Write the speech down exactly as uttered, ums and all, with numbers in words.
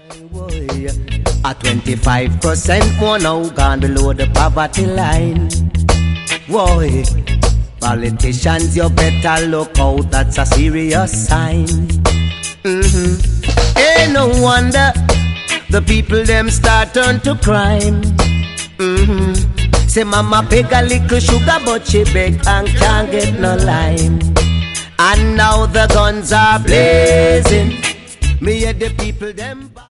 A twenty-five percent more now gone below the poverty line. Whoa, politicians, you better look out, that's a serious sign. Mm-hmm. Ain't no wonder the people them start turn to crime. Mm-hmm. Say mama beg a little sugar but she beg and can't get no lime. And now the guns are blazing. Me and the people them